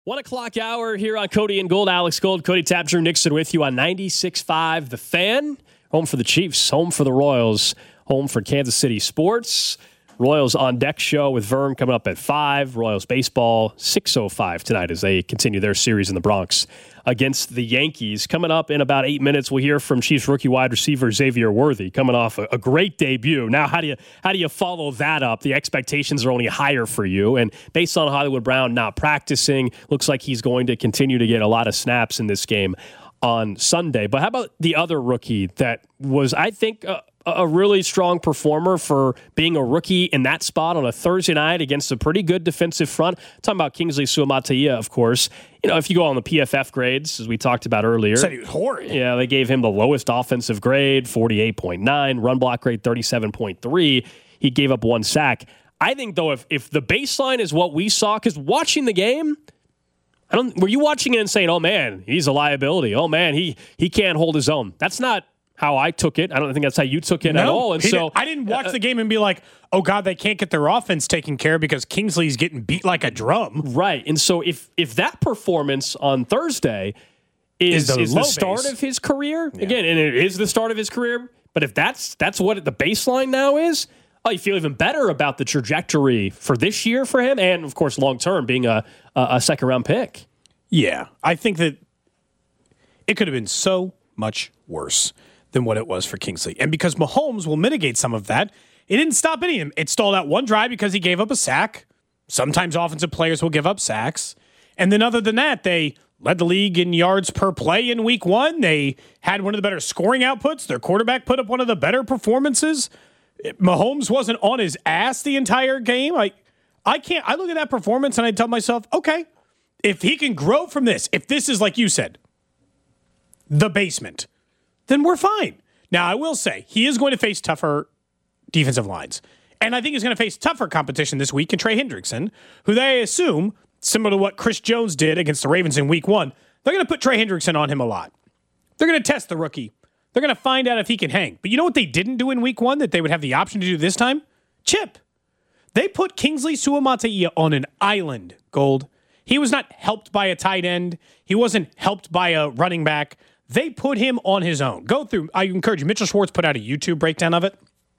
1 o'clock hour here on Cody and Gold. Alex Gold, Cody Tapser, Nixon with you on 96.5 The Fan. Home for the Chiefs, home for the Royals, home for Kansas City sports. Royals on deck show with Vern coming up at 5. Royals baseball 6:05 tonight as they continue their series in the Bronx against the Yankees. Coming up in about 8 minutes, we'll hear from Chiefs rookie wide receiver Xavier Worthy coming off a great debut. Now, how do you follow that up? The expectations are only higher for you, and based on Hollywood Brown not practicing, looks like he's going to continue to get a lot of snaps in this game on Sunday. But how about the other rookie that was, I think, a really strong performer for being a rookie in that spot on a Thursday night against a pretty good defensive front? I'm talking about Kingsley Suamataia, of course. You know, if you go on the PFF grades, as we talked about earlier. Said he was horrid. Yeah, they gave him the lowest offensive grade, 48.9, run block grade 37.3. He gave up 1 sack. I think, though, if the baseline is what we saw, because watching the game, were you watching it and saying, oh, man, he's a liability. Oh, man, he can't hold his own. That's not how I took it. I don't think that's how you took it at all. And so I didn't watch the game and be like, oh, God, they can't get their offense taken care of because Kingsley's getting beat like a drum. Right. And so if that performance on Thursday is the start of his career, again, and it is the start of his career, but if that's what the baseline now is, you feel even better about the trajectory for this year for him and, of course, long-term being a second-round pick. Yeah. I think that it could have been so much worse than what it was for Kingsley. And because Mahomes will mitigate some of that, it didn't stop any of them. It stalled out one drive because he gave up a sack. Sometimes offensive players will give up sacks. And then other than that, they led the league in yards per play in week 1. They had one of the better scoring outputs. Their quarterback put up one of the better performances. Mahomes wasn't on his ass the entire game. I look at that performance and I tell myself, okay, if he can grow from this, if this is like you said, the basement, then we're fine. Now, I will say, he is going to face tougher defensive lines. And I think he's going to face tougher competition this week in Trey Hendrickson, who they assume, similar to what Chris Jones did against the Ravens in week 1, they're going to put Trey Hendrickson on him a lot. They're going to test the rookie. They're going to find out if he can hang. But you know what they didn't do in week 1 that they would have the option to do this time? Chip. They put Kingsley Suamataia on an island, Gold. He was not helped by a tight end. He wasn't helped by a running back. They put him on his own. Go through. I encourage you. Mitchell Schwartz put out a YouTube breakdown of it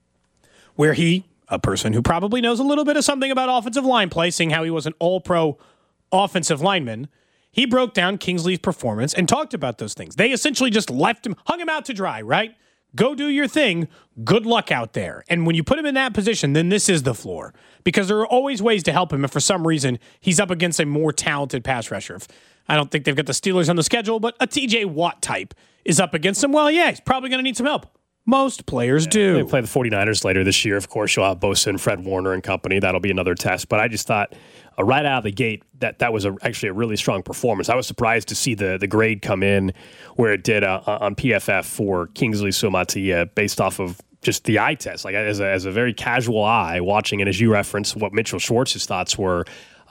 where he, a person who probably knows a little bit of something about offensive line play, seeing how he was an all-pro offensive lineman, he broke down Kingsley's performance and talked about those things. They essentially just left him, hung him out to dry, right? Go do your thing. Good luck out there. And when you put him in that position, then this is the floor. Because there are always ways to help him if for some reason he's up against a more talented pass rusher. I don't think they've got the Steelers on the schedule, but a TJ Watt type is up against him. Well, yeah, he's probably going to need some help. Most players do. They play the 49ers later this year. Of course, you'll have Bosa and Fred Warner and company. That'll be another test. But I just thought right out of the gate that was actually a really strong performance. I was surprised to see the grade come in where it did on PFF for Kingsley Suamataia based off of just the eye test. Like as a very casual eye watching it, as you referenced, what Mitchell Schwartz's thoughts were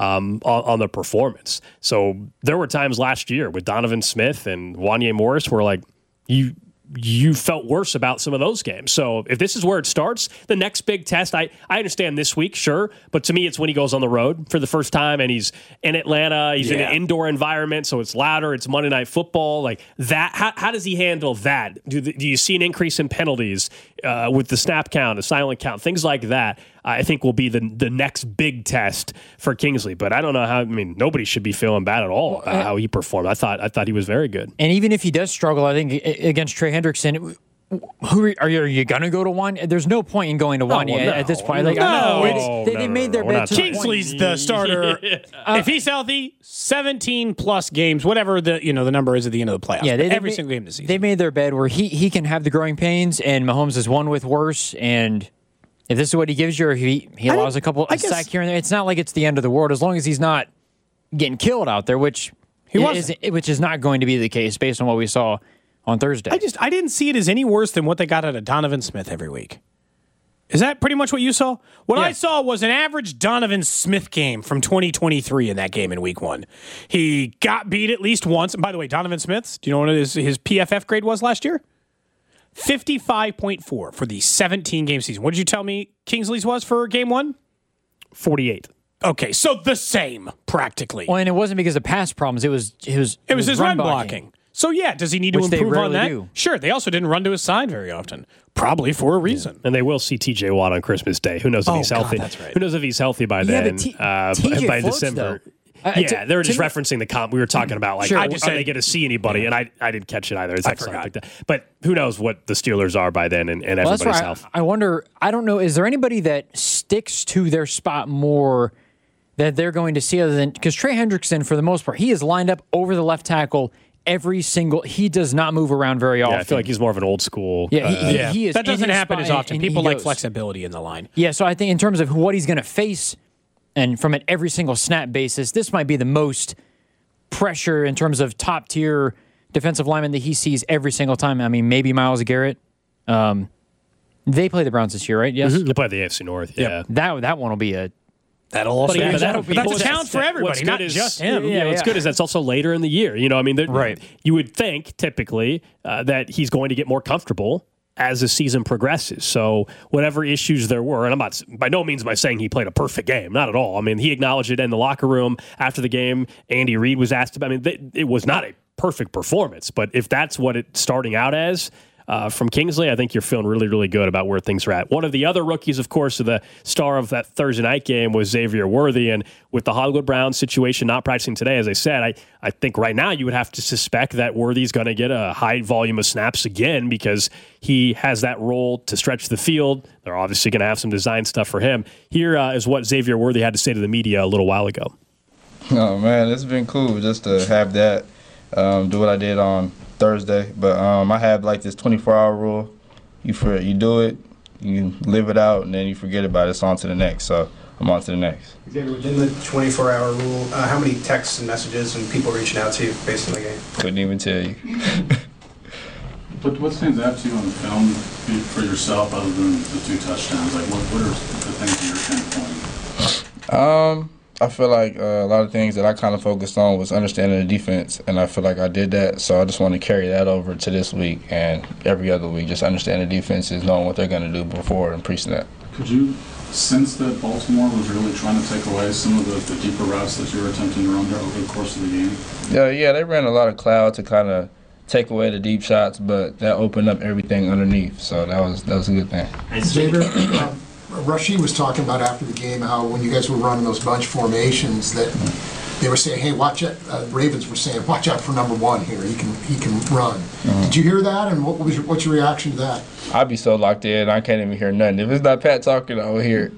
on the performance. So there were times last year with Donovan Smith and Wanya Morris where like you felt worse about some of those games. So if this is where it starts, the next big test, I understand this week, sure, but to me it's when he goes on the road for the first time and he's in Atlanta, he's in an indoor environment, so it's louder, it's Monday Night Football, like that. How does he handle that? Do you see an increase in penalties with the snap count, the silent count, things like that? I think will be the next big test for Kingsley. But I don't know how. I mean, nobody should be feeling bad at all about how he performed. I thought he was very good. And even if he does struggle, I think against Trey Hendrickson, who are you going to go to one? There's no point in going to one at this point. Like, they made their bet. Kingsley's the starter. If he's healthy, 17 plus games, whatever the number is at the end of the playoffs. Yeah, every single game this season. They made their bed where he can have the growing pains, and Mahomes is one with worse. And if this is what he gives you, or he allows a sack here and there, it's not like it's the end of the world as long as he's not getting killed out there, which is not going to be the case based on what we saw on Thursday. I didn't see it as any worse than what they got out of Donovan Smith every week. Is that pretty much what you saw? What I saw was an average Donovan Smith game from 2023 in that game in week 1. He got beat at least once. And by the way, Donovan Smith, do you know what his PFF grade was last year? 55.4 for the 17-game season. What did you tell me Kingsley's was for game 1? 48. Okay, so the same, practically. Well, and it wasn't because of pass problems. It was his run blocking. So, yeah, does he need to improve on that? Do. Sure, they also didn't run to his side very often. Probably for a reason. And they will see T.J. Watt on Christmas Day. Who knows if he's healthy? That's right. Who knows if he's healthy by then? By December. They were just referencing the comp. We were talking about, like, are they going to see anybody? And I didn't catch it either. It's something like that. But who knows what the Steelers are by then and everybody's health. I wonder, I don't know, is there anybody that sticks to their spot more that they're going to see other than, because Trey Hendrickson, for the most part, he is lined up over the left tackle he does not move around very often. I feel like he's more of an old school. He is. That doesn't happen as often. People like goes. Flexibility in the line. Yeah, so I think in terms of what he's going to face, and from an every single snap basis, this might be the most pressure in terms of top tier defensive lineman that he sees every single time. I mean, maybe Myles Garrett. They play the Browns this year, right? Yes, they play the AFC North. Yeah, that one will be a. That'll also but that's a challenge for everybody, not just him. What's good is that's also later in the year. You know, I mean, right. You would think typically that he's going to get more comfortable as the season progresses. So whatever issues there were, and I'm not by no means by saying he played a perfect game, not at all. I mean, he acknowledged it in the locker room after the game. Andy Reid was asked about. I mean, it was not a perfect performance, but if that's what it's starting out as. From Kingsley, I think you're feeling really, really good about where things are at. One of the other rookies, of course, the star of that Thursday night game was Xavier Worthy. And with the Hollywood Brown situation not practicing today, as I said, I think right now you would have to suspect that Worthy's going to get a high volume of snaps again because he has that role to stretch the field. They're obviously going to have some design stuff for him. Here is what Xavier Worthy had to say to the media a little while ago. Oh, man, it's been cool just to have that, do what I did on Thursday, but I have like this 24-hour rule. You do it, you live it out, and then you forget about it. It's on to the next. So I'm on to the next. Within the 24-hour rule, how many texts and messages and people reaching out to you based on the game? Couldn't even tell you. What stands out to you on the film for yourself other than the 2 touchdowns? Like what are the things that you're pinpointing? I feel like a lot of things that I kind of focused on was understanding the defense, and I feel like I did that. So I just want to carry that over to this week and every other week, just understand the defenses, knowing what they're going to do before and preaching that. Could you sense that Baltimore was really trying to take away some of the deeper routes that you were attempting to run there over the course of the game? Yeah, they ran a lot of cloud to kind of take away the deep shots, but that opened up everything underneath. So that was a good thing. Xavier, Rashid was talking about after the game how when you guys were running those bunch formations that they were saying, hey, watch it. Ravens were saying, watch out for number 1 here. He can run. Mm-hmm. Did you hear that? And what's your reaction to that? I'd be so locked in, I can't even hear nothing. If it's not Pat talking, I will hear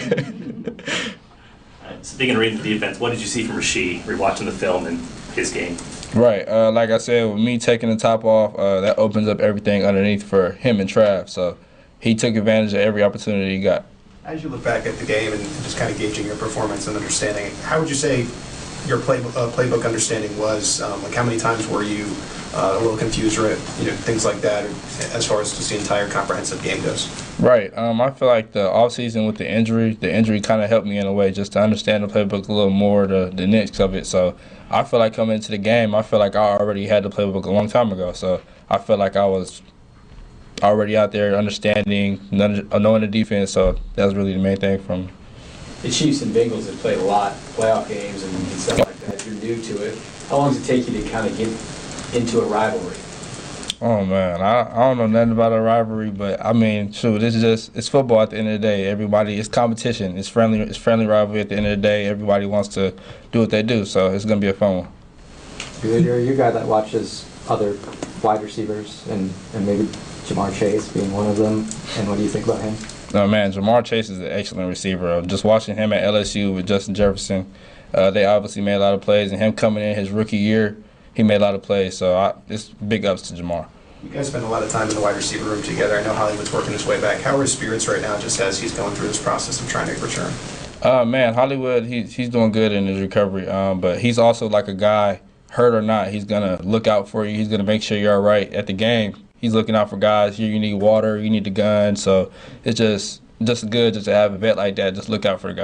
it. Speaking of reading the defense, what did you see from Rashid rewatching the film and his game? Right. Like I said, with me taking the top off, that opens up everything underneath for him and Trav. So he took advantage of every opportunity he got. As you look back at the game and just kind of gauging your performance and understanding, how would you say your playbook understanding was? Like, how many times were you a little confused or things like that, as far as just the entire comprehensive game goes? Right. I feel like the offseason with the injury kind of helped me in a way just to understand the playbook a little more, the nits of it. So I feel like coming into the game, I feel like I already had the playbook a long time ago. So I feel like I was already out there understanding, knowing the defense. So that was really the main thing from me. The Chiefs and Bengals have played a lot, playoff games and stuff like that. You're new to it. How long does it take you to kind of get into a rivalry? Oh, man, I don't know nothing about a rivalry, but, I mean, shoot, it's football at the end of the day. Everybody, it's competition. It's friendly rivalry at the end of the day. Everybody wants to do what they do, so it's going to be a fun one. You're a guy that watches other wide receivers and maybe Ja'Marr Chase being one of them, and what do you think about him? No, man, Ja'Marr Chase is an excellent receiver. Just watching him at LSU with Justin Jefferson, they obviously made a lot of plays, and him coming in his rookie year, he made a lot of plays. So it's big ups to Ja'Marr. You guys spend a lot of time in the wide receiver room together. I know Hollywood's working his way back. How are his spirits right now, just as he's going through this process of trying to return? Man, Hollywood, he's doing good in his recovery, but he's also like a guy, hurt or not, he's going to look out for you. He's going to make sure you're all right at the game. He's looking out for guys. Here you need water, you need the gun. So it's just good just to have a vet like that. Just look out for the guys.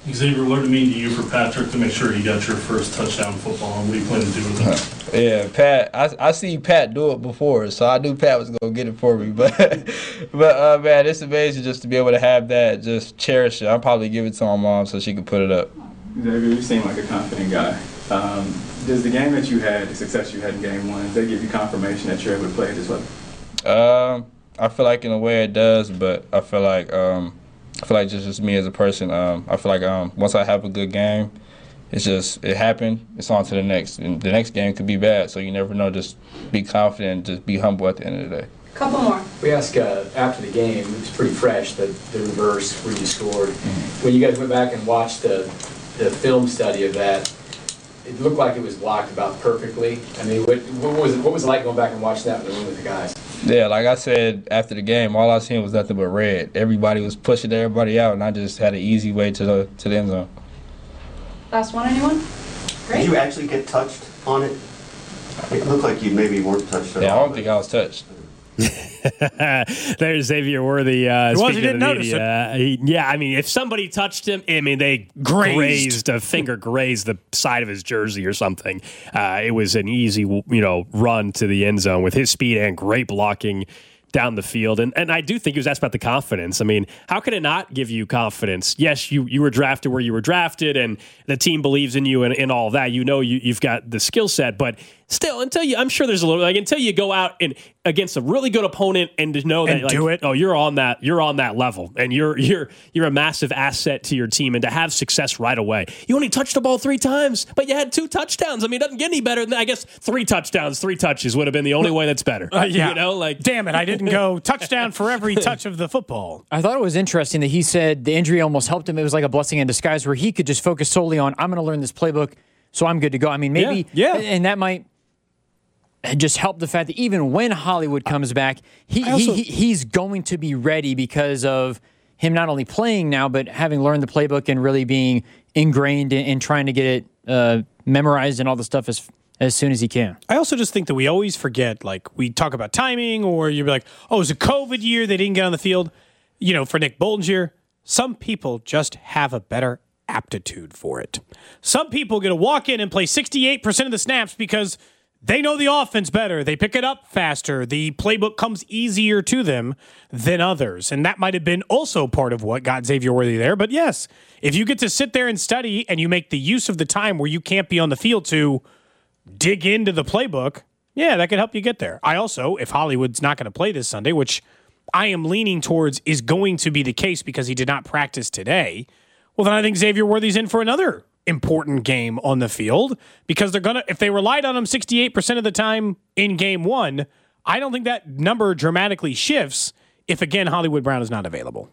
Xavier, what did it mean to you for Patrick to make sure he got your first touchdown football, and what do you plan to do with it? Yeah, Pat. I see Pat do it before, so I knew Pat was gonna get it for me. But man, it's amazing just to be able to have that. Just cherish it. I'll probably give it to my mom so she can put it up. Xavier, you seem like a confident guy. Does the game that you had, the success you had in game one, does that give you confirmation that you're able to play at this level? I feel like in a way it does, but I feel like just me as a person. I feel like once I have a good game, it happened. It's on to the next, and the next game could be bad. So you never know. Just be confident. Just be humble at the end of the day. Couple more. We asked after the game. It was pretty fresh. The reverse where you scored. Mm-hmm. When you guys went back and watched the film study of that, it looked like it was blocked about perfectly. I mean, what was it like going back and watching that in the room with the guys? Yeah, like I said after the game, all I seen was nothing but red. Everybody was pushing everybody out, and I just had an easy way to the end zone. Last one, anyone? Great. Did you actually get touched on it? It looked like you maybe weren't touched at all. Yeah, I don't think I was touched. There's Xavier Worthy. He didn't notice it. I mean, if somebody touched him, I mean, they grazed a finger, grazed the side of his jersey or something. It was an easy, run to the end zone with his speed and great blocking down the field. And I do think he was asked about the confidence. I mean, how can it not give you confidence? Yes, you were drafted where you were drafted, and the team believes in you and all that. You've got the skill set, but still, I'm sure there's a little, until you go out and against a really good opponent and to know that, do it. Oh, you're on that level, and you're a massive asset to your team, and to have success right away. You only touched the ball 3 times, but you had 2 touchdowns. I mean, it doesn't get any better than that. I guess 3 touchdowns, 3 touches would have been the only way that's better. Yeah. Damn it, I didn't go touchdown for every touch of the football. I thought it was interesting that he said the injury almost helped him. It was like a blessing in disguise where he could just focus solely on, I'm going to learn this playbook, so I'm good to go. I mean, maybe, and that might just help the fact that even when Hollywood comes back, he's going to be ready because of him not only playing now, but having learned the playbook and really being ingrained in trying to get it memorized and all the stuff as soon as he can. I also just think that we always forget, like, we talk about timing, or you'd be like, oh, it was a COVID year, they didn't get on the field. For Nick Bollinger, some people just have a better aptitude for it. Some people get to walk in and play 68% of the snaps because they know the offense better. They pick it up faster. The playbook comes easier to them than others. And that might have been also part of what got Xavier Worthy there. But yes, if you get to sit there and study and you make the use of the time where you can't be on the field to dig into the playbook, yeah, that could help you get there. I also, if Hollywood's not going to play this Sunday, which I am leaning towards is going to be the case because he did not practice today, well, then I think Xavier Worthy's in for another important game on the field, because they're gonna, if they relied on him 68% of the time in game one, I don't think that number dramatically shifts if, again, Hollywood Brown is not available.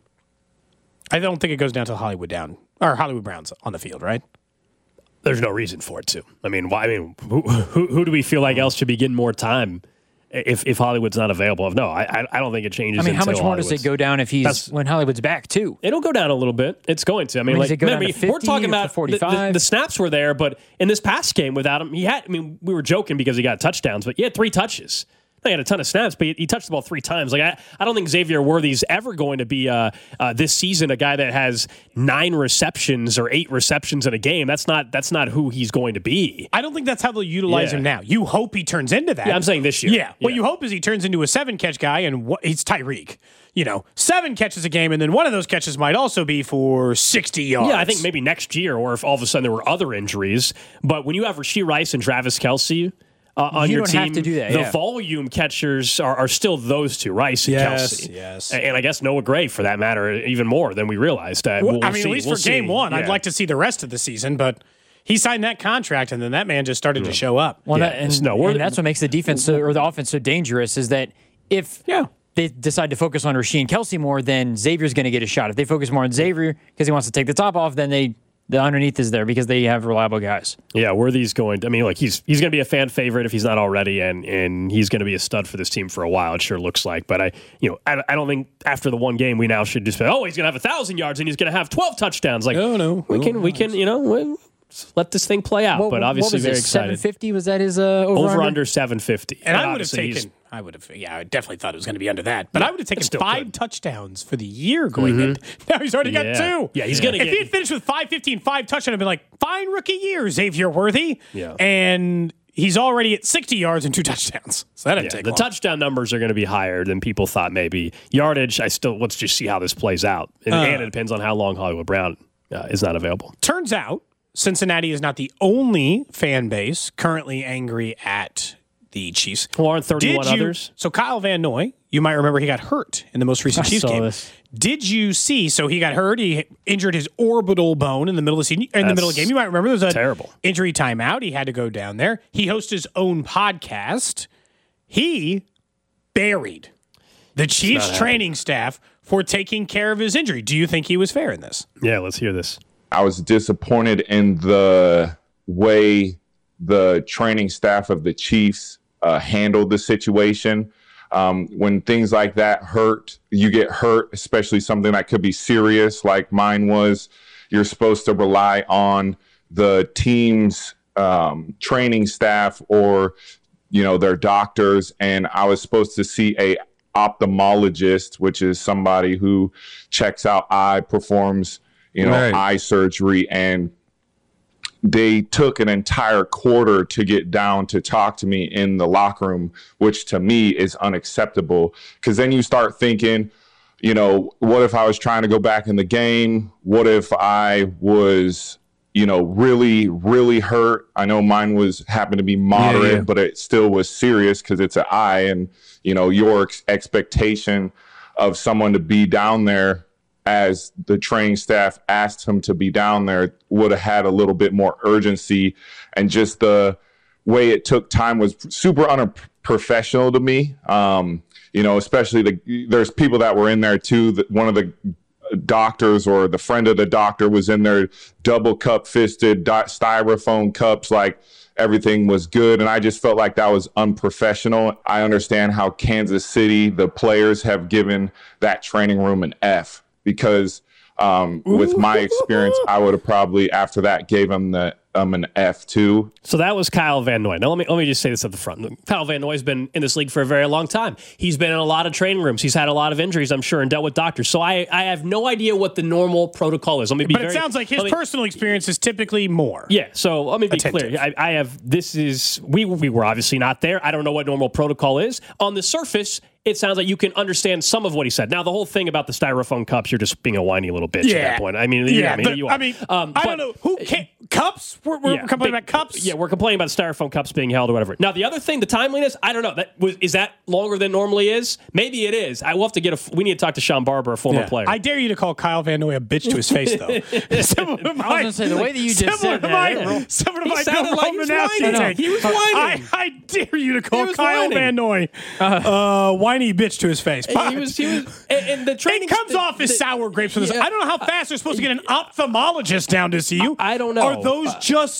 I don't think it goes down to Hollywood Brown's on the field, right? There's no reason for it to. I mean, why? I mean, who do we feel like else should be getting more time if Hollywood's not available? No, I don't think it changes. I mean, how much more does it go down if when Hollywood's back too? It'll go down a little bit. It's going to. I mean, like, remember, we're talking about 45. The snaps were there, but in this past game without him, he had. I mean, we were joking because he got touchdowns, but he had 3 touches. He had a ton of snaps, but he touched the ball 3 times. Like, I don't think Xavier Worthy's ever going to be this season a guy that has 9 receptions or 8 receptions in a game. That's not who he's going to be. I don't think that's how they'll utilize him now. You hope he turns into that. Yeah, I'm saying this year. Yeah. What you hope is he turns into a 7-catch guy, and he's Tyreek. 7 catches a game, and then one of those catches might also be for 60 yards. Yeah, I think maybe next year, or if all of a sudden there were other injuries. But when you have Rashee Rice and Travis Kelce on your team, have to do that, the volume catchers are still those 2, Rice and Kelce. Yes. And I guess Noah Gray, for that matter, even more than we realized. At least for game one, I'd like to see the rest of the season, but he signed that contract, and then that man just started to show up. Well, and that's what makes the defense or the offense so dangerous, is that if they decide to focus on Rashee and Kelce more, then Xavier's going to get a shot. If they focus more on Xavier because he wants to take the top off, then the underneath is there because they have reliable guys. Yeah, Worthy's going. I mean, like he's going to be a fan favorite if he's not already, and he's going to be a stud for this team for a while. It sure looks like. But I don't think after the one game we now should just say, oh, he's going to have 1,000 yards and he's going to have 12 touchdowns. Like, no, we can let this thing play out. But obviously, what was very it, excited. 750 was that his over under 750. And I would have taken I would have. Yeah, I definitely thought it was going to be under that. But I would have taken 5 touchdowns for the year going in. Now he's already got 2. Yeah, he's going to get. If he had finished with 515, 5 touchdowns, I'd be like, fine rookie year, Xavier Worthy. Yeah. And he's already at 60 yards and 2 touchdowns. So that didn't take the long. touchdown numbers are going to be higher than people thought maybe. Yardage, let's just see how this plays out. And it depends on how long Hollywood Brown is not available. Turns out Cincinnati is not the only fan base currently angry at the Chiefs. Well, aren't 31 others? So Kyle Van Noy, you might remember he got hurt in the most recent Chiefs game. Did you see? So he got hurt. He injured his orbital bone in the middle of the middle of the game. You might remember there was a terrible injury timeout. He had to go down there. He hosts his own podcast. He buried the Chiefs training staff for taking care of his injury. Do you think he was fair in this? Yeah, let's hear this. I was disappointed in the way the training staff of the Chiefs handled the situation. When things like that you get hurt, especially something that could be serious like mine was, you're supposed to rely on the team's training staff or, their doctors. And I was supposed to see a ophthalmologist, which is somebody who checks out eye, performs, eye surgery, and they took an entire quarter to get down to talk to me in the locker room, which to me is unacceptable. Because then you start thinking, what if I was trying to go back in the game? What if I was, really, really hurt? I know mine happened to be moderate, but it still was serious because it's an eye, and, your expectation of someone to be down there as the training staff asked him to be down there would have had a little bit more urgency, and just the way it took time was super unprofessional to me. Especially there's people that were in there too. That one of the doctors or the friend of the doctor was in there, double cup fisted styrofoam cups, like everything was good. And I just felt like that was unprofessional. I understand how Kansas City, the players have given that training room an F. Because with my experience, I would have probably after that gave him an F too. So that was Kyle Van Noy. Now let me just say this at the front. Kyle Van Noy's been in this league for a very long time. He's been in a lot of training rooms. He's had a lot of injuries, I'm sure, and dealt with doctors. So I have no idea what the normal protocol is. But it sounds like his personal experience is typically more. Yeah. So let me be clear. I have. This is we were obviously not there. I don't know what normal protocol is. On the surface, it sounds like you can understand some of what he said. Now, the whole thing about the styrofoam cups, you're just being a whiny little bitch at that point. I mean, you are. I don't know. Who cups? We're complaining about cups? Yeah, we're complaining about styrofoam cups being held or whatever. Now, the other thing, the timeliness, I don't know. Is that longer than normally is? Maybe it is. I will have to we need to talk to Sean Barber, a former player. I dare you to call Kyle Van Noy a bitch to his face, though. I was going to say, the way that you just said that. Someone of my he was whining. I dare you to call Kyle Van Noy whiny bitch to his face. He was, and the training it comes off as sour grapes from this. I don't know how fast they're supposed to get an ophthalmologist down to see you. I don't know. Are those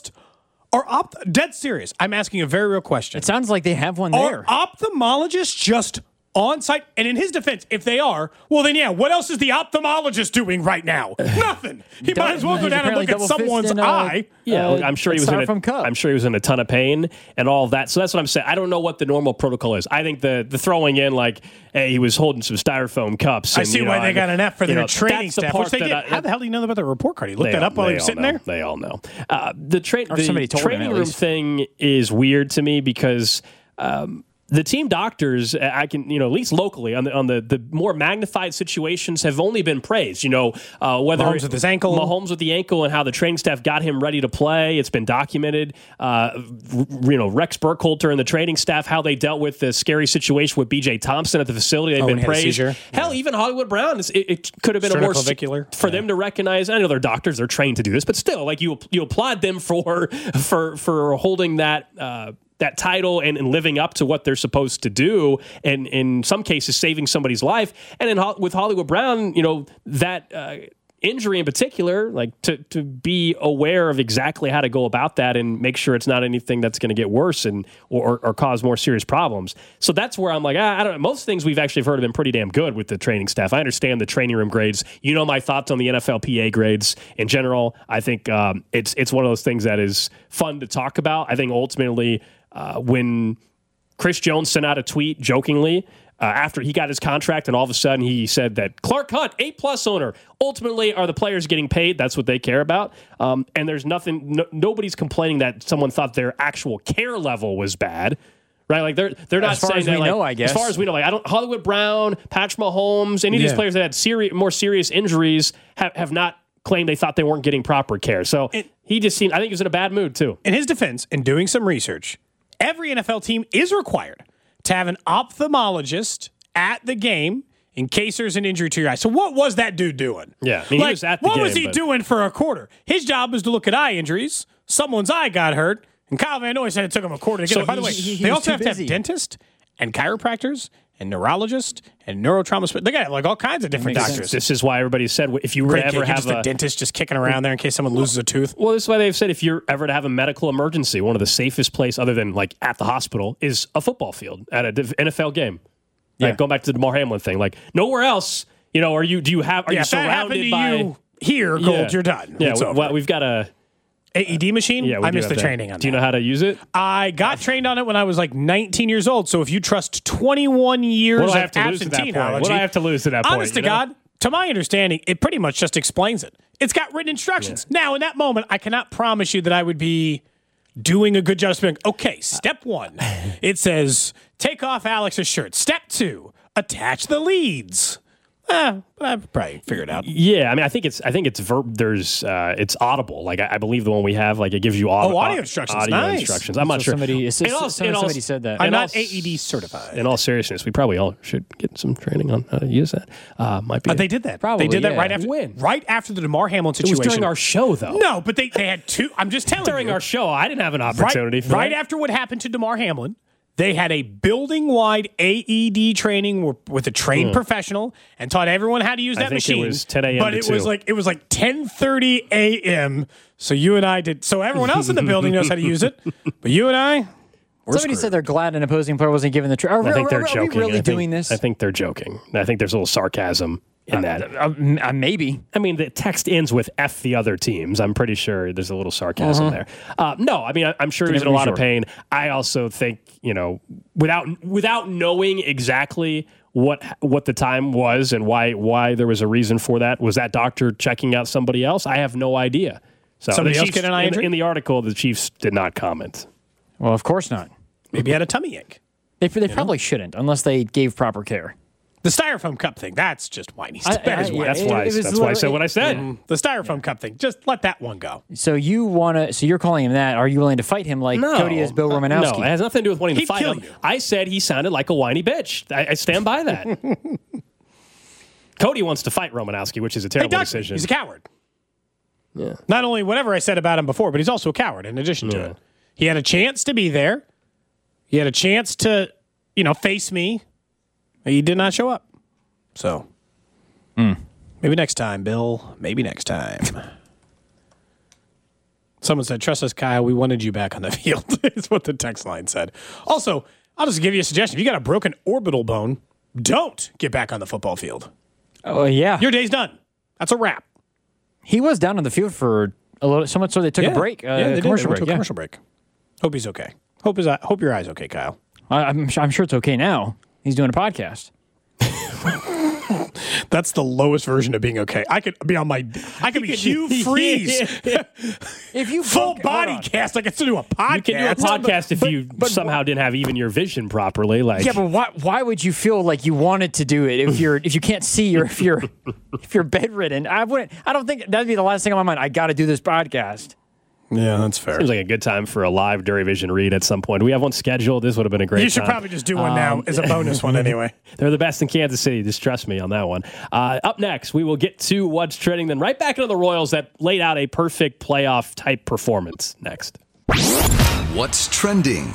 dead serious? I'm asking a very real question. It sounds like they have one there. Are ophthalmologists just on site? And in his defense, if they are, well then what else is the ophthalmologist doing right now? Nothing. He might as well go down and look at someone's eye. I'm sure he was in a ton of pain and all of that. So that's what I'm saying. I don't know what the normal protocol is. I think the throwing in hey, he was holding some styrofoam cups. I see why they got an F for their training staff. How the hell do you know about the report card? He looked that up while he was sitting there? They all know. The training room thing is weird to me because the team doctors, I can, at least locally, on the more magnified situations have only been praised. Whether Mahomes with his ankle. Mahomes with the ankle and how the training staff got him ready to play. It's been documented. Rex Burkhalter and the training staff, how they dealt with the scary situation with B.J. Thompson at the facility. They've been praised. Hell, even Hollywood Brown, it could have been a more for them to recognize. I know they're doctors; they're trained to do this, but still, you applaud them for holding that title and living up to what they're supposed to do, and in some cases saving somebody's life. And with Hollywood Brown, that injury in particular, to be aware of exactly how to go about that and make sure it's not anything that's going to get worse or cause more serious problems. So that's where I'm like, I don't know. Most things we've actually heard have been pretty damn good with the training staff. I understand the training room grades. My thoughts on the NFLPA grades in general. I think it's one of those things that is fun to talk about. I think ultimately, when Chris Jones sent out a tweet jokingly after he got his contract, and all of a sudden he said that Clark Hunt, A+ owner, ultimately are the players getting paid. That's what they care about. And there's nothing, nobody's complaining that someone thought their actual care level was bad. Right, like they're not saying that. Like, I guess. As far as we know, like Hollywood Brown, Patrick Mahomes, any of these players that had more serious injuries have not claimed they thought they weren't getting proper care. So he just seemed, I think he was in a bad mood too. In his defense, in doing some research, every NFL team is required to have an ophthalmologist at the game in case there's an injury to your eye. So what was that dude doing? Yeah, I mean, he was at the game. What was he doing for a quarter? His job was to look at eye injuries. Someone's eye got hurt, and Kyle Van Noy said it took him a quarter to get it. By the way, they also have to have dentists and chiropractors and neurologists and neurotrauma. They got like all kinds of different doctors. Sense. This is why everybody said if you were to ever have just a dentist just kicking around there in case someone loses a tooth. Well, this is why they've said if you're ever to have a medical emergency, one of the safest places other than like at the hospital is a football field at an NFL game. Like going back to the Damar Hamlin thing, like nowhere else, you know, are you surrounded by you here, Gold, you're done. Yeah, well, we've got a AED machine? Yeah, I missed the training on that. Do you know how to use it? I got trained on it when I was like 19 years old. So if you trust 21 years of absentee knowledge, what do I have to lose to that point? Honest to God, to my understanding, it pretty much just explains it. It's got written instructions. Yeah. Now, in that moment, I cannot promise you that I would be doing a good job of saying, okay, step 1, it says, take off Alex's shirt. Step 2, attach the leads. I probably figured it out. Yeah, I mean, I think it's it's audible. Like I believe the one we have, like it gives you audio instructions. Instructions. I'm not sure. Somebody said that. I'm not AED certified. In all seriousness, we probably all should get some training on how to use that. Might be. They did that. Probably. They did that right after. When? Right after the Damar Hamlin situation. It was during our show, though. No, but they had two. I'm just telling you. During our show, I didn't have an opportunity for right after what happened to Damar Hamlin. They had a building-wide AED training with a trained professional and taught everyone how to use that machine. It was 10 a.m. But it was like 10:30 a.m. So you and I did. So everyone else in the building knows how to use it, but you and I. Somebody said they're glad an opposing player wasn't given the training. I think they're joking. Are we really doing this? I think they're joking. I think there's a little sarcasm in that. Maybe. I mean, the text ends with F the other teams. I'm pretty sure there's a little sarcasm there. No, I mean, I'm sure he was in a lot of pain. I also think, you know, without knowing exactly what the time was and why there was a reason for that, was that doctor checking out somebody else? I have no idea. So somebody else get an eye injury? In the article, the Chiefs did not comment. Well, of course not. Maybe he had a tummy ache. They probably shouldn't, unless they gave proper care. The Styrofoam cup thing, that's just whiny stuff. That's why I said what I said. The Styrofoam cup thing, just let that one go. So you're calling him that. Are you willing to fight him like Cody is Bill Romanowski? No, it has nothing to do with wanting to fight him. I said he sounded like a whiny bitch. I stand by that. Cody wants to fight Romanowski, which is a terrible decision. He's a coward. Yeah. Not only whatever I said about him before, but he's also a coward in addition to it. He had a chance to be there. He had a chance to, face me. He did not show up. So, maybe next time, Bill. Maybe next time. Someone said, trust us, Kyle. We wanted you back on the field. Is what the text line said. Also, I'll just give you a suggestion. If you got a broken orbital bone, don't get back on the football field. Oh, yeah. Your day's done. That's a wrap. He was down on the field for a little, so much so they took a break. They went to a commercial break. Hope he's okay. Hope your eye's okay, Kyle. I'm sure it's okay now. He's doing a podcast. That's the lowest version of being okay. I could be Hugh Freeze. If you full body cast, I could still do a podcast. You can do a podcast if you somehow didn't have even your vision properly. Like, yeah, but why would you feel like you wanted to do it if you can't see or if you're bedridden? I don't think that'd be the last thing on my mind. I got to do this podcast. Yeah, that's fair. Seems like a good time for a live Dairy Vision read at some point. Do we have one scheduled? This would have been a great time. You should probably just do one now as a bonus one anyway. They're the best in Kansas City. Just trust me on that one. Up next, we will get to what's trending, then right back into the Royals that laid out a perfect playoff-type performance next. What's trending?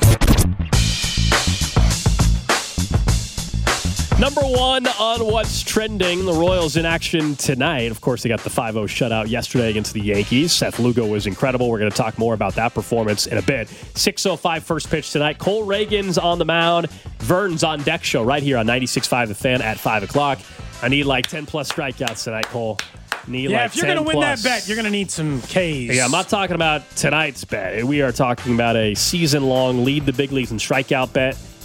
Number one on what's trending, the Royals in action tonight. Of course, they got the 5-0 shutout yesterday against the Yankees. Seth Lugo was incredible. We're going to talk more about that performance in a bit. 6:05 first pitch tonight. Cole Reagan's on the mound. Vern's on deck show right here on 96.5 The Fan at 5 o'clock. I need like 10-plus strikeouts tonight, Cole. If you're going to win that bet, you're going to need some Ks. Yeah, I'm not talking about tonight's bet. We are talking about a season-long lead the big leagues in strikeout bet.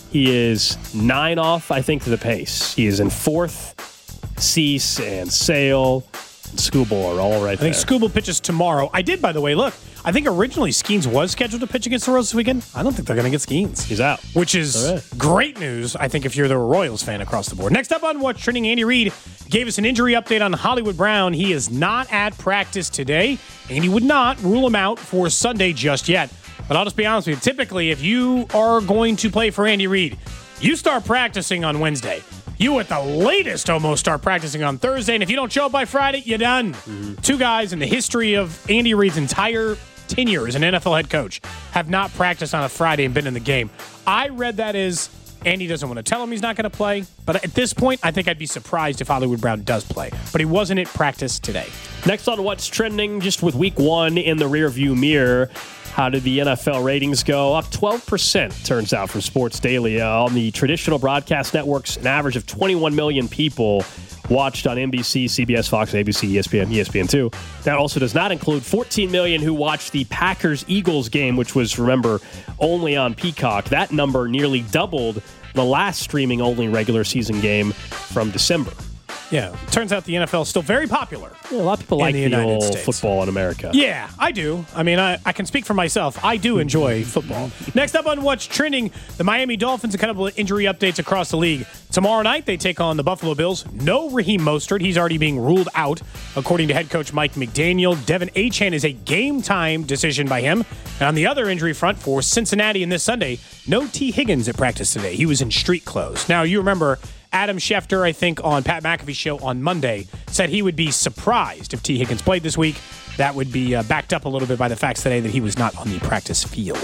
He is 9 off, I think, to the pace. He is in 4th. Cease and Sale and Skubal are all right there. I think Skubal pitches tomorrow. I did, by the way, look. I think originally Skeens was scheduled to pitch against the Royals this weekend. I don't think they're going to get Skeens. He's out. Which is great news, I think, if you're the Royals fan across the board. Next up on What's Trending, Andy Reid gave us an injury update on Hollywood Brown. He is not at practice today, and he would not rule him out for Sunday just yet. But I'll just be honest with you. Typically, if you are going to play for Andy Reid, you start practicing on Wednesday. You at the latest almost start practicing on Thursday, and if you don't show up by Friday, you're done. Two guys in the history of Andy Reid's entire tenure as an NFL head coach have not practiced on a Friday and been in the game. I read that as Andy doesn't want to tell him he's not going to play, but at this point, I think I'd be surprised if Hollywood Brown does play. But he wasn't at practice today. Next on What's Trending, just with week 1 in the rearview mirror, how did the NFL ratings go? Up 12%, turns out, from Sports Daily. On the traditional broadcast networks, an average of 21 million people watched on NBC, CBS, Fox, ABC, ESPN, ESPN2. That also does not include 14 million who watched the Packers-Eagles game, which was, remember, only on Peacock. That number nearly doubled the last streaming-only regular season game from December. Yeah, turns out the NFL is still very popular. Yeah, a lot of people like the old States. Football in America. Yeah, I do. I mean, I can speak for myself. I do enjoy football. Next up on What's Trending, the Miami Dolphins, a couple of injury updates across the league. Tomorrow night, they take on the Buffalo Bills. No Raheem Mostert. He's already being ruled out, according to head coach Mike McDaniel. Devin Achane is a game-time decision by him. And on the other injury front for Cincinnati and this Sunday, no T. Higgins at practice today. He was in street clothes. Now, you remember Adam Schefter, I think, on Pat McAfee's show on Monday, said he would be surprised if T. Higgins played this week. That would be backed up a little bit by the facts today that he was not on the practice field.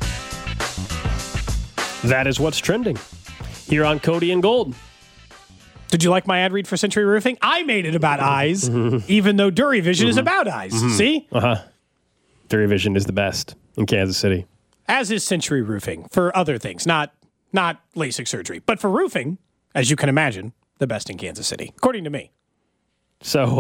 That is What's Trending here on Cody and Gold. Did you like my ad read for Century Roofing? I made it about eyes, even though Dury Vision is about eyes. See? Dury Vision is the best in Kansas City. As is Century Roofing for other things, not LASIK surgery. But for roofing, as you can imagine, the best in Kansas City, according to me. So,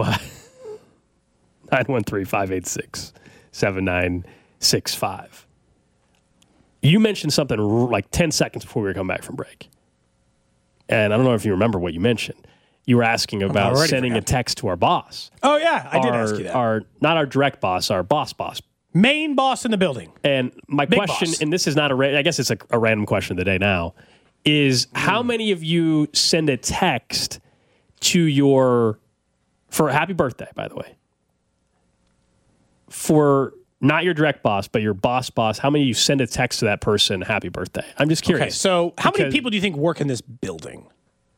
913-586-7965. You mentioned something like 10 seconds before we were coming back from break. And I don't know if you remember what you mentioned. You were asking about sending a text to our boss. Oh, yeah, I did ask you that. Not our direct boss, our boss. Main boss in the building. And my Big question, boss. and this is not I guess it's a random question of the day now, is how many of you send a text to for happy birthday, by the way, for not your direct boss, but your boss, how many of you send a text to that person, happy birthday? I'm just curious. Okay, so how many people do you think work in this building?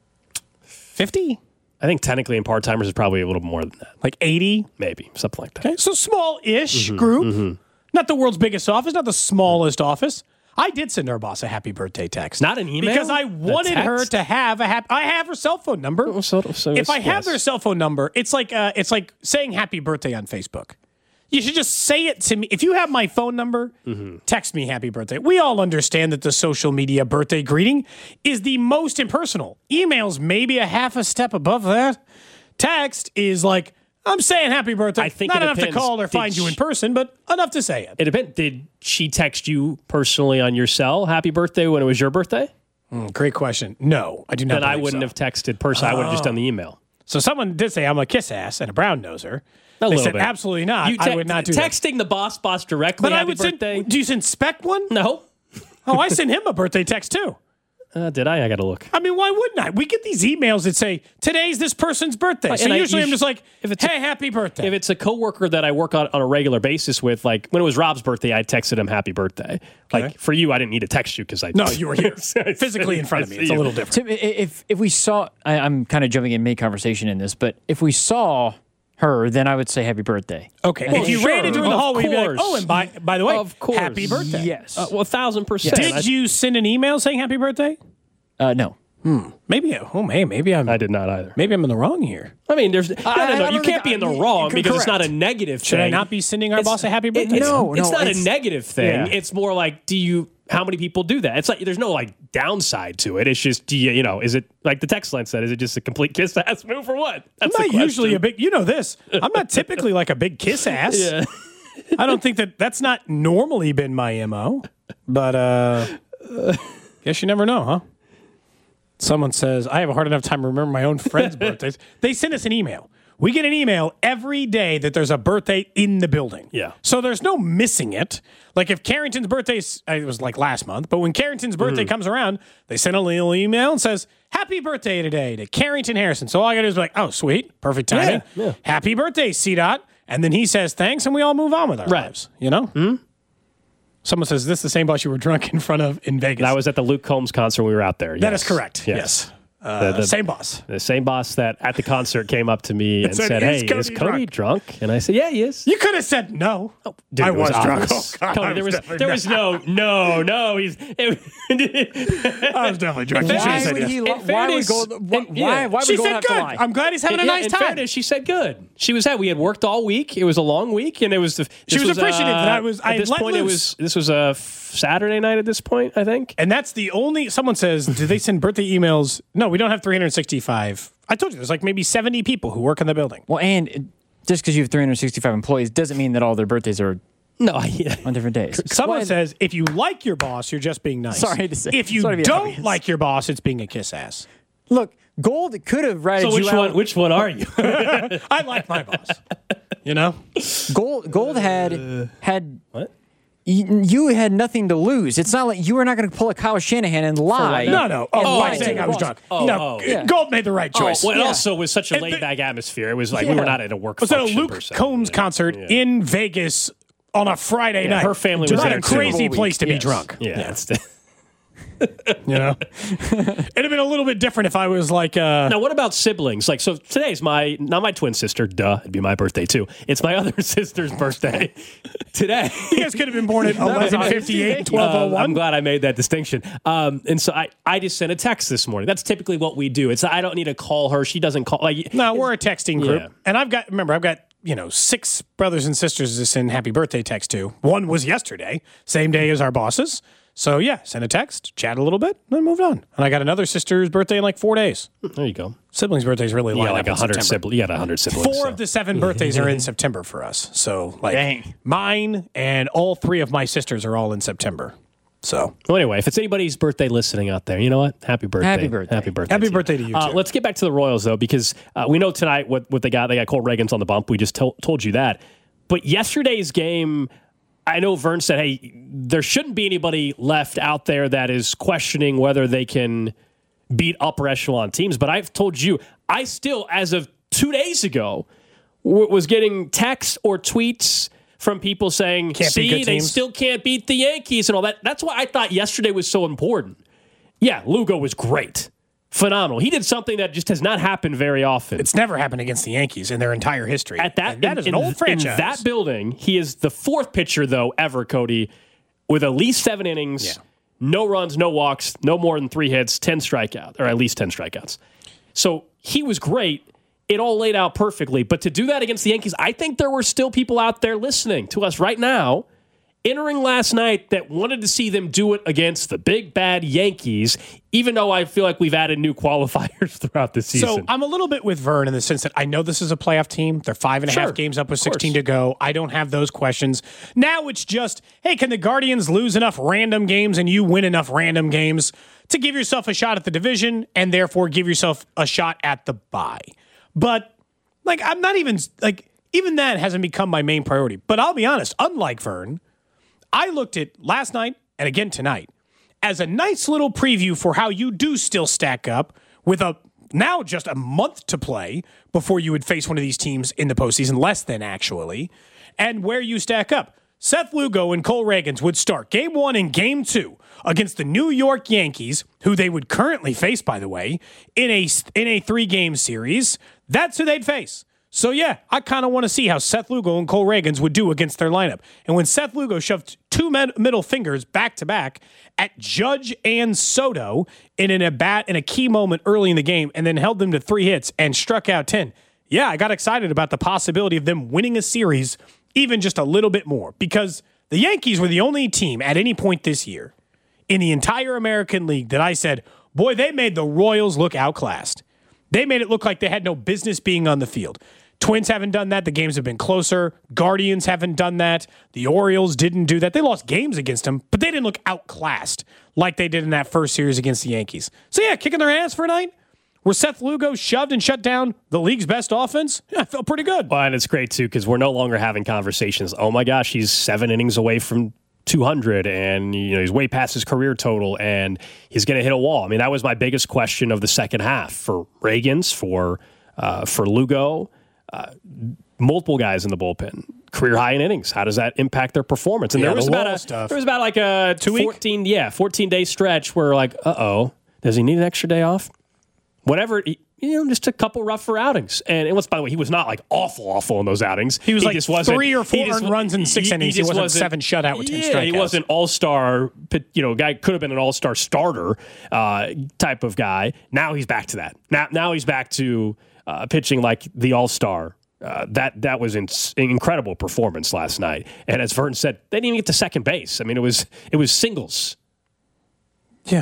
50? I think technically in part-timers is probably a little more than that. Like 80? Maybe, something like that. Okay, so small-ish group. Not the world's biggest office, not the smallest office. I did send our boss a happy birthday text. Not an email? Because I wanted her to have I have her cell phone number. If I have their cell phone number, it's like saying happy birthday on Facebook. You should just say it to me. If you have my phone number, text me happy birthday. We all understand that the social media birthday greeting is the most impersonal. Email's maybe a half a step above that. Text is like, I'm saying happy birthday. I think not it enough depends. to call or find you in person, but enough to say it. It depends. Did she text you personally on your cell, happy birthday, when it was your birthday? Great question. No, I do not. Then I wouldn't have texted personally. I would have just done the email. So someone did say I'm a kiss ass and a brown noser. A They little said bit. absolutely not. I would not do texting the boss directly. But happy I would birthday. send. Do you inspect one? No. Oh, I send him a birthday text too. Did I? I got to look. I mean, why wouldn't I? We get these emails that say today's this person's birthday. So usually I'm just like, hey, happy birthday. If it's a coworker that I work on a regular basis with, like when it was Rob's birthday, I texted him happy birthday. Okay. Like for you, I didn't need to text you because No, you were here physically in front of me. It's a little different. Tim, if we saw, I'm kind of jumping in mid-conversation in this, but if we saw her, then I would say happy birthday. Okay. If you ran into her in the hallway, you'd be like, oh, and by the way, of course. happy birthday. Yes. Well, 1,000%. Did you send an email saying happy birthday? No. Maybe. Maybe I did not either. Maybe I'm in the wrong here. I mean, there's no. You can't be in the wrong because it's not a Correct. negative thing. Should I not be sending our boss a happy birthday? No, it's not a negative thing. Yeah. It's more like, how many people do that? It's like there's no like downside to it. It's just, is it like the text line said? Is it just a complete kiss ass move or what? That's I'm the not question. usually a big. You know this. I'm not typically like a big kiss ass. Yeah. I don't think that's not normally been my MO. But Guess you never know, huh? Someone says, I have a hard enough time remembering my own friends' birthdays. They send us an email. We get an email every day that there's a birthday in the building. Yeah. So there's no missing it. Like if Carrington's birthday, it was like last month, but when Carrington's birthday comes around, they send a little email and says, happy birthday today to Carrington Harrison. So all I got to do is be like, oh, sweet. Perfect timing. Yeah. Happy birthday, C-Dot. And then he says thanks, and we all move on with our lives. You know? Mm-hmm. Someone says, this is the same boss you were drunk in front of in Vegas. That was at the Luke Combs concert when we were out there. That is correct. Yes. Same boss. The same boss that at the concert came up to me and said, "Is hey, is Cody drunk? And I said, yeah, he is. You could have said no. Dude, I was drunk. obvious. Oh, God, Cody, there was no. I was definitely drunk. Why would he? Why would She go said have to good. lie? I'm glad he's having a nice in time. fairness, she said good. She was we had worked all week. It was a long week, and it was. She was appreciative that I At this let point, loose. this was a Saturday night. At this point, I think. And that's the only. Someone says, do they send birthday emails? No, we don't have 365. I told you there's like maybe 70 people who work in the building. Well, and just because you have 365 employees doesn't mean that all their birthdays are on different days. Someone says, if you like your boss, you're just being nice. Sorry to say. If you Sorry to be don't obvious. like your boss, it's being a kiss ass. Look, Gold could have ratted you out. Which one are you? I like my boss. You know, Gold had what? You had nothing to lose. It's not like you were not going to pull a Kyle Shanahan and lie. No. Oh, by saying I was drunk. Yeah. Gold made the right choice. Well, it also was such a laid-back atmosphere. It was like we were not at a work Was at a function. Luke per se. Combs concert in Vegas on a Friday night. Her family was not there a too. crazy place to be Yes. drunk. Yeah. You know, it'd have been a little bit different if I was like. Now, what about siblings? Like, so today's not my twin sister. Duh, it'd be my birthday too. It's my other sister's birthday today. You guys could have been born at 11:58 and 12:01. I'm glad I made that distinction. And so I just sent a text this morning. That's typically what we do. I don't need to call her. She doesn't call. No, we're a texting group, Yeah. and I've got 6 brothers and sisters to send happy birthday text to. One was yesterday, same day as our bosses. So yeah, send a text, chat a little bit, then moved on. And I got another sister's birthday in like 4 days. There you go. Siblings' birthdays really line like up in 100 September. siblings. You got 100 siblings. 4 of the 7 birthdays are in September for us. So like Dang. mine and all 3 of my sisters are all in September. So Well, anyway, if it's anybody's birthday listening out there, you know what? Happy birthday. Happy birthday. Happy birthday. happy birthday to you too. Let's get back to the Royals, though, because we know tonight what they got. They got Cole Reagans on the bump. We just told you that. But yesterday's game, I know Vern said, hey, there shouldn't be anybody left out there that is questioning whether they can beat upper echelon teams. But I've told you, I still, as of 2 days ago, was getting texts or tweets from people saying, see, they still can't beat the Yankees and all that. That's why I thought yesterday was so important. Yeah, Lugo was great. Phenomenal. He did something that just has not happened very often. It's never happened against the Yankees in their entire history. At that, And that is an old franchise. In that building, he is the 4th pitcher, though, ever, Cody, with at least 7 innings, no runs, no walks, no more than 3 hits, 10 strikeouts, or at least 10 strikeouts. So he was great. It all laid out perfectly. But to do that against the Yankees, I think there were still people out there listening to us right now, entering last night, that wanted to see them do it against the big, bad Yankees, even though I feel like we've added new qualifiers throughout the season. So I'm a little bit with Vern in the sense that I know this is a playoff team. They're 5.5 games up with 16 to go. I don't have those questions. Now it's just, hey, can the Guardians lose enough random games and you win enough random games to give yourself a shot at the division and therefore give yourself a shot at the bye? But like, I'm not even even that hasn't become my main priority. But I'll be honest, unlike Vern, I looked at last night and again tonight as a nice little preview for how you do still stack up with now just a month to play before you would face one of these teams in the postseason, less than actually, and where you stack up. Seth Lugo and Cole Reagans would start Game 1 and Game 2 against the New York Yankees, who they would currently face, by the way, in a 3-game series. That's who they'd face. So, yeah, I kind of want to see how Seth Lugo and Cole Reagans would do against their lineup. And when Seth Lugo shoved 2 middle fingers back-to-back at Judge and Soto in a key moment early in the game and then held them to 3 hits and struck out 10, yeah, I got excited about the possibility of them winning a series even just a little bit more, because the Yankees were the only team at any point this year in the entire American League that I said, boy, they made the Royals look outclassed. They made it look like they had no business being on the field. Twins haven't done that. The games have been closer. Guardians haven't done that. The Orioles didn't do that. They lost games against them, but they didn't look outclassed like they did in that first series against the Yankees. So, yeah, kicking their ass for a night. Where Seth Lugo shoved and shut down the league's best offense, I felt pretty good. Well, and it's great, too, because we're no longer having conversations. Oh, my gosh, he's 7 innings away from 200, and he's way past his career total, and he's going to hit a wall. I mean, that was my biggest question of the second half for Ragans, for Lugo, multiple guys in the bullpen. Career high in innings. How does that impact their performance? And there was about like a 14-day stretch where like, does he need an extra day off? Whatever, just a couple rougher outings. And it was, by the way, he was not like awful in those outings. He was like 3 or 4 earned runs in 6 innings. He wasn't 7 shutout with 10 strikeouts. He wasn't all-star, guy could have been an all-star starter type of guy. Now he's back to that. Now he's back to pitching like the all-star. That was an incredible performance last night. And as Vern said, they didn't even get to second base. I mean, it was singles. Yeah,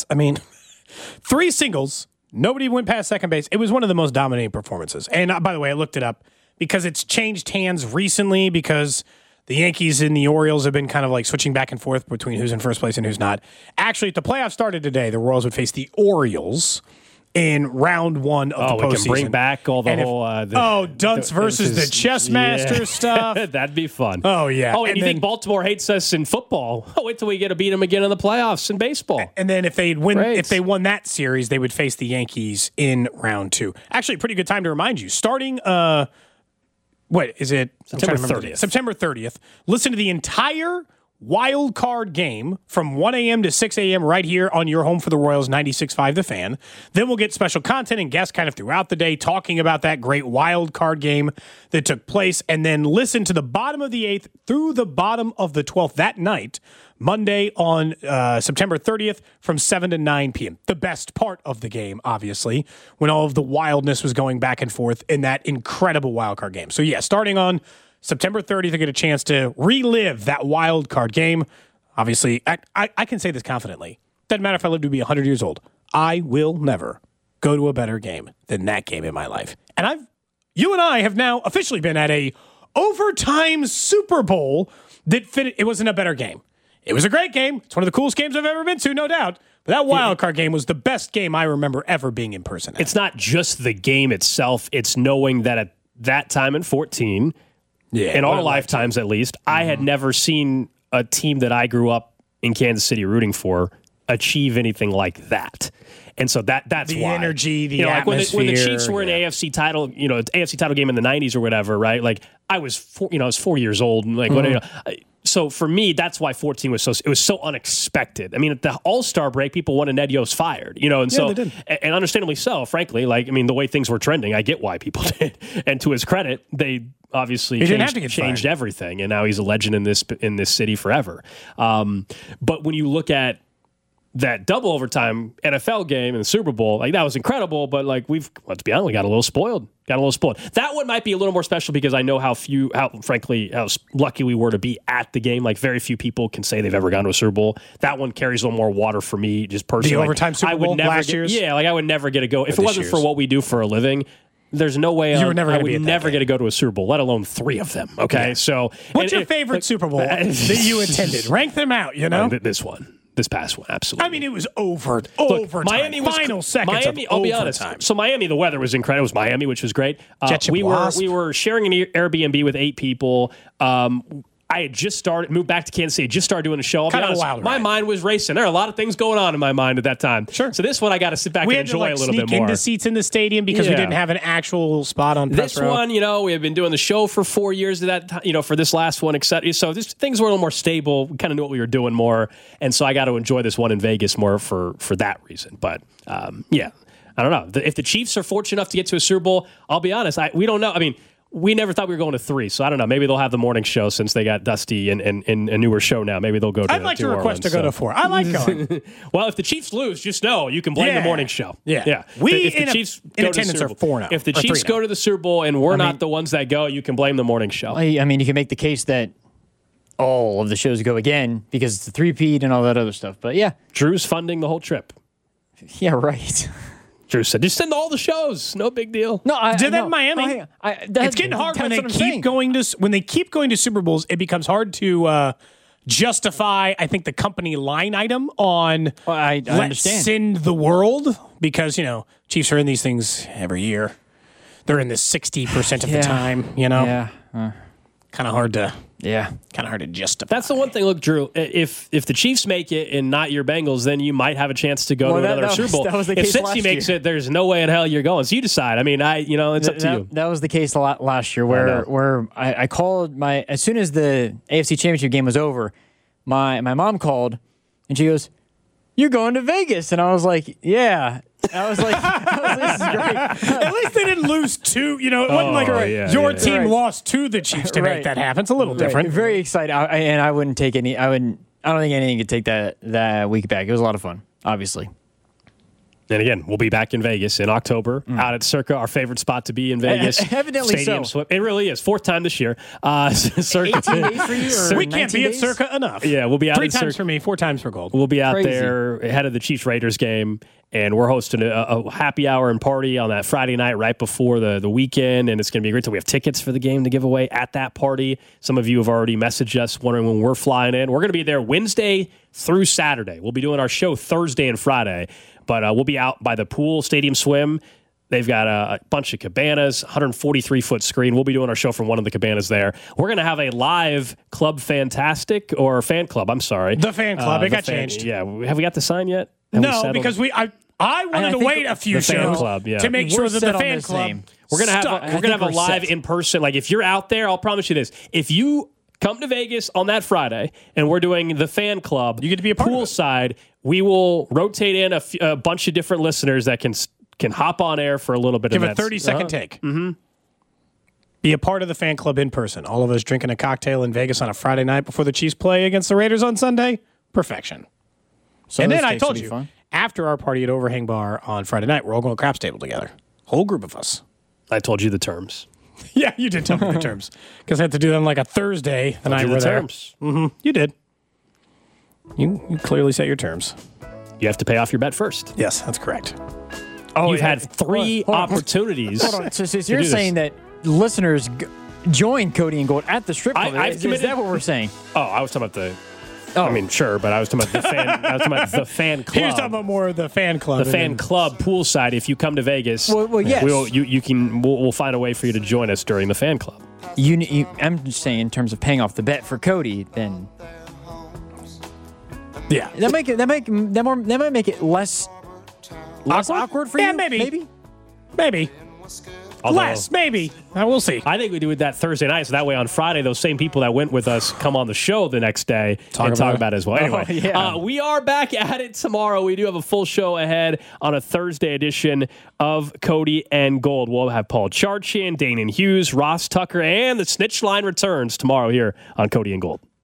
3 singles. Nobody went past second base. It was one of the most dominating performances. And by the way, I looked it up because it's changed hands recently because the Yankees and the Orioles have been kind of like switching back and forth between who's in first place and who's not. Actually, if the playoffs started today, the Royals would face the Orioles in round 1 of the postseason. We can bring back all the Dunce versus the chess master stuff. That'd be fun. Oh, yeah. Oh, and you think Baltimore hates us in football? Oh, wait till we get to beat them again in the playoffs in baseball. And then if they won that series, they would face the Yankees in round 2. Actually, a pretty good time to remind you. Starting, what is it? September 30th. September 30th. Listen to the entire wild card game from 1 a.m. to 6 a.m. right here on your home for the Royals, 96.5 The Fan. Then we'll get special content and guests kind of throughout the day talking about that great wild card game that took place, and then listen to the bottom of the 8th through the bottom of the 12th that night, Monday on September 30th from 7 to 9 p.m. The best part of the game, obviously, when all of the wildness was going back and forth in that incredible wild card game. So, yeah, starting on September 30th, I get a chance to relive that wild card game. Obviously, I can say this confidently. Doesn't matter if I live to be 100 years old. I will never go to a better game than that game in my life. And you and I have now officially been at a overtime Super Bowl that it wasn't a better game. It was a great game. It's one of the coolest games I've ever been to, no doubt. But that wild card game was the best game I remember ever being in person at. It's not just the game itself. It's knowing that at that time in 14, in our lifetimes at least, I had never seen a team that I grew up in Kansas City rooting for achieve anything like that. And so that's the why. Energy, the atmosphere. When the Chiefs were in AFC title, AFC title game in the 90s or whatever, right? Like I was 4 years old and like so for me, that's why 14 was so unexpected. I mean, at the All-Star break, people wanted Ned Yost fired, and so and understandably so, frankly. Like, I mean, the way things were trending, I get why people did. And to his credit, they obviously changed everything, and now he's a legend in this city forever. But when you look at that double overtime NFL game in the Super Bowl, like that was incredible, but like let's be honest, we got a little spoiled. That one might be a little more special because I know how lucky we were to be at the game. Like very few people can say they've ever gone to a Super Bowl. That one carries a little more water for me, just personally. The overtime Super Bowl last year's? Yeah, like I would never get to go. If it wasn't for what we do for a living, there's no way I would never get to go to a Super Bowl, let alone 3 of them. Okay, yeah. So what's your favorite Super Bowl that you attended? Rank them out. This one. This past one, absolutely. I mean, it was overtime. Miami was final seconds. Miami, of I'll be overtime. honest. So Miami, the weather was incredible. It was Miami, which was great. We were sharing an Airbnb with 8 people. I had just moved back to Kansas City, just started doing a show. I'll be honest, my mind was racing. There are a lot of things going on in my mind at that time. Sure. So this one, I got to sit back and enjoy a little bit more. We had to sneak into seats in the stadium because we didn't have an actual spot on press row. This one, we have been doing the show for 4 years at that time, for this last one, etc. So things were a little more stable. We kind of knew what we were doing more. And so I got to enjoy this one in Vegas more for that reason. But, I don't know. If the Chiefs are fortunate enough to get to a Super Bowl, I'll be honest, we don't know. I mean, we never thought we were going to 3, so I don't know. Maybe they'll have the morning show since they got Dusty and a newer show now. Maybe they'll go to I'd like to request to go to 4. I like going. Well, if the Chiefs lose, just know you can blame the morning show. Yeah. If the Chiefs in attendance are 4 now. If the Chiefs go to the Super Bowl and we're not the ones that go, you can blame the morning show. I mean, you can make the case that all of the shows go again because it's a 3-peat and all that other stuff. But yeah. Drew's funding the whole trip. Yeah, right. Drew said, just send all the shows. No big deal. No, did that in Miami. It's getting hard when they keep going to Super Bowls. It becomes hard to justify, I think, the company line item on I understand. Send the world, because Chiefs are in these things every year. They're in this 60% of the time. Yeah. Kind of hard to. Yeah. Kind of hard to justify. That's the one thing. Look, Drew, if the Chiefs make it and not your Bengals, then you might have a chance to go to another Super Bowl. That was the if case Cincy makes it, there's no way in hell you're going. So you decide. I mean, it's up to you. That was the case a lot last year, where I called as soon as the AFC Championship game was over, my mom called and she goes, "You're going to Vegas," and I was like, "Yeah." I was like, this is great. At least they didn't lose two. It wasn't like your team lost to the Chiefs to make that happen. It's a little different. Very excited, and I wouldn't take any. I don't think anything could take that week back. It was a lot of fun, obviously. And again, we'll be back in Vegas in October, out at Circa, our favorite spot to be in Vegas. Evidently Stadium so. It really is. 4th time this year. Circa. 18 days for you? We can't be at Circa enough. Yeah, we'll be out 3 at times for me, 4 times for Gold. We'll be out there ahead of the Chiefs-Raiders game, and we're hosting a happy hour and party on that Friday night right before the weekend, and it's going to be great. So we have tickets for the game to give away at that party. Some of you have already messaged us wondering when we're flying in. We're going to be there Wednesday through Saturday. We'll be doing our show Thursday and Friday, but we'll be out by the pool, Stadium Swim. They've got a bunch of cabanas, 143-foot screen. We'll be doing our show from one of the cabanas there. We're going to have a live Club Fantastic, or fan club, I'm sorry. The fan club. It got changed. Yeah. Have we got the sign yet? No, because I wanted to wait a few shows to make sure that the fan club. We're gonna have a live in person. Like, if you're out there, I'll promise you this: if you come to Vegas on that Friday and we're doing the fan club, you get to be a part poolside. We will rotate in a bunch of different listeners that can hop on air for a little bit. Give a 30-second take. Mm-hmm. Be a part of the fan club in person. All of us drinking a cocktail in Vegas on a Friday night before the Chiefs play against the Raiders on Sunday. Perfection. So and then I told you, after our party at Overhang Bar on Friday night, we're all going to craps table together. Whole group of us. I told you the terms. Yeah, you did tell me the terms. Because I had to do them like a Thursday the night we're there. Terms. Mm-hmm. You did. You clearly set your terms. You have to pay off your bet first. Yes, that's correct. You've had 3 opportunities. Hold on. So you're saying that listeners join Cody and Gold at the strip club? Is that what we're saying? Oh, I was talking about the... I mean, sure, but I was talking about the fan. I was talking about the fan club. He was talking about more the fan club. The fan club poolside. If you come to Vegas, well, yes, we'll find a way for you to join us during the fan club. I'm just saying, in terms of paying off the bet for Cody, then yeah, that might make it less awkward for you. Yeah, maybe. Less, maybe. We'll see. I think we do it that Thursday night, so that way on Friday, those same people that went with us come on the show the next day and talk about it as well. Anyway, we are back at it tomorrow. We do have a full show ahead on a Thursday edition of Cody and Gold. We'll have Paul Charchian, Danon Hughes, Ross Tucker, and the Snitch Line returns tomorrow here on Cody and Gold.